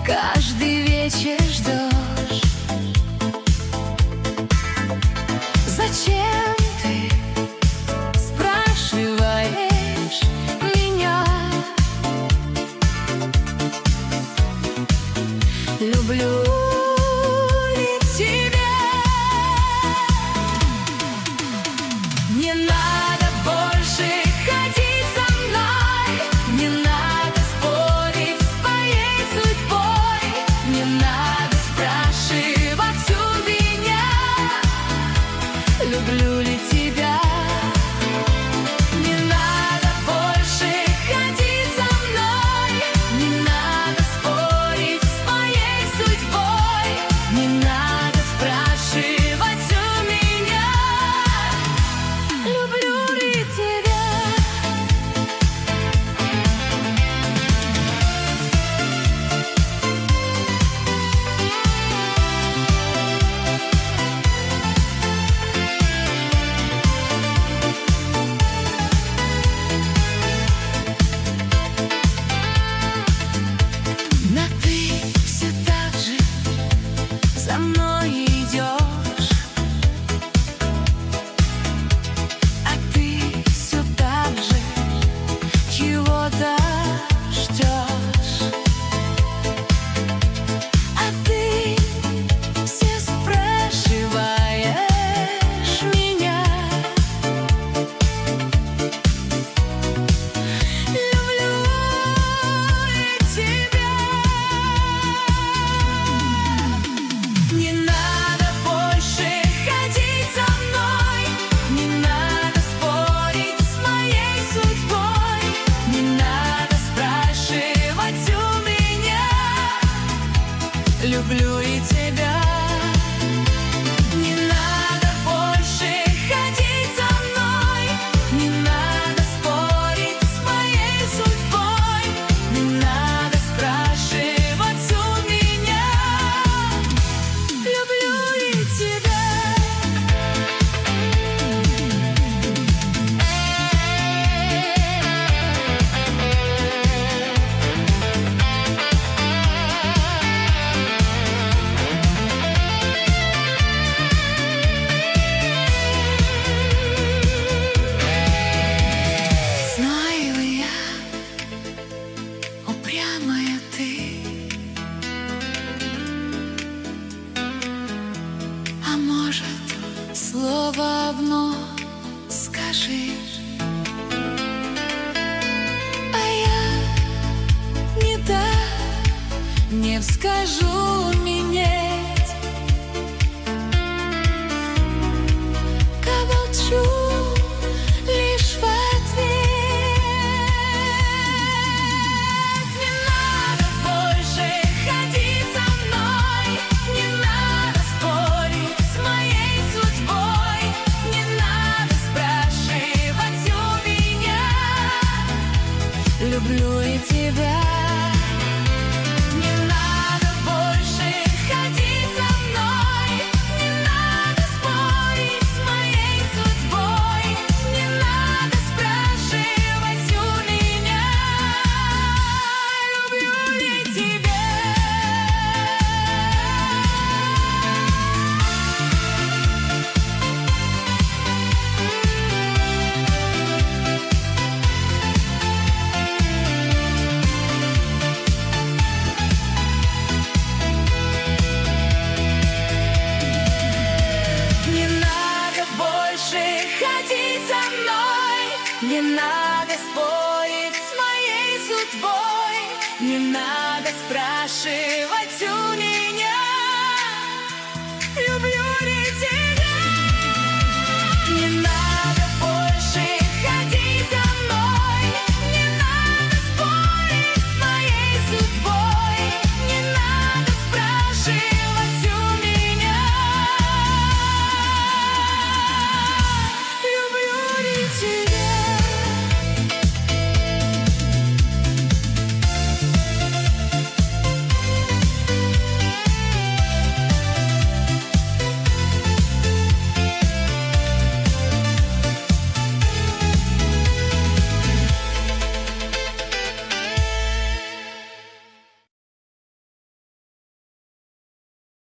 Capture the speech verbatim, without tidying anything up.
каждый вечер ждешь. Зачем ты спрашиваешь меня? Люблю ли тебя? Не надо больше ходить со мной, не надо спорить с твоей судьбой, не надо спрашивать у меня, люблю ли тебя. Не надо больше ходить со мной, не надо спорить с твоей судьбой, не надо спрашивать у меня, люблю ли тебя. Но ты все так же за мной идешь, а ты все так же чего-то ждешь, а ты все спрашиваешь меня, люблю ли тебя. Не надо больше ходить со мной, не надо спорить с моей судьбой, не надо спрашивать у меня, люблю ли тебя. Не надо больше ходить со мной, не надо спорить с моей судьбой, не надо спрашивать у меня, люблю ли тебя. Знаю я, упрямая ты, а может, слово одно скажи, а я не так, не скажу минеть, молчу лишь в ответ. Не надо больше ходить со мной, не надо спорить с моей судьбой, не надо спрашивать у меня, люблю ли тебя. Не надо больше ходить со мной, не надо спорить с моей судьбой, не надо спрашивать у меня, люблю ли тебя. Не надо больше ходить со мной, не надо спорить с моей судьбой, не надо спрашивать у меня, люблю ли тебя. Не надо больше ходить со мной, не надо спорить с моей судьбой, не надо спрашивать у меня, люблю ли тебя.